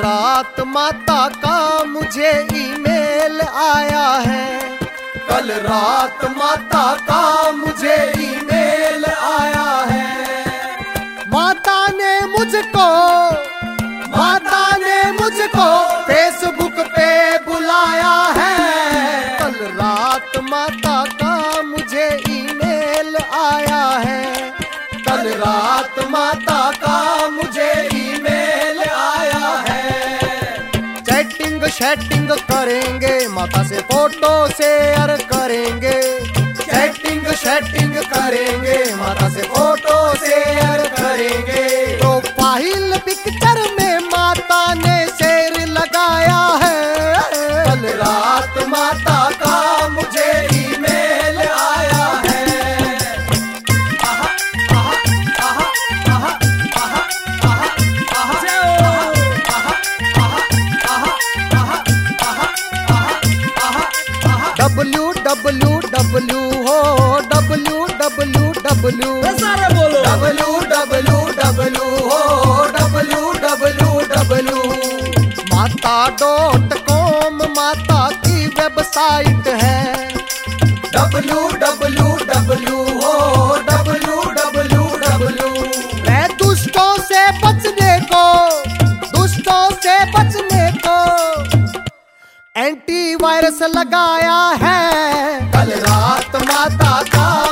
रात माता का मुझे ईमेल आया है। कल रात माता का मुझे ईमेल आया है। माता ने मुझको फेसबुक पे बुलाया है। कल रात माता का मुझे ईमेल आया है। कल रात माता का मुझे ईमेल आया है। चैटिंग करेंगे, माता से फोटो शेयर करेंगे। चैटिंग करेंगे, माता से फोटो शेयर करेंगे। प्रोफाइल पिक्चर में माता ने शेर लगाया है। कल रात माता का मुझे ईमेल आया है। www हो www सारे बोलो www हो www माता.com माता की वेबसाइट है। www हो www मैं दुष्टों से बचने को एंटी वायरस लगाया है। कल रात माता का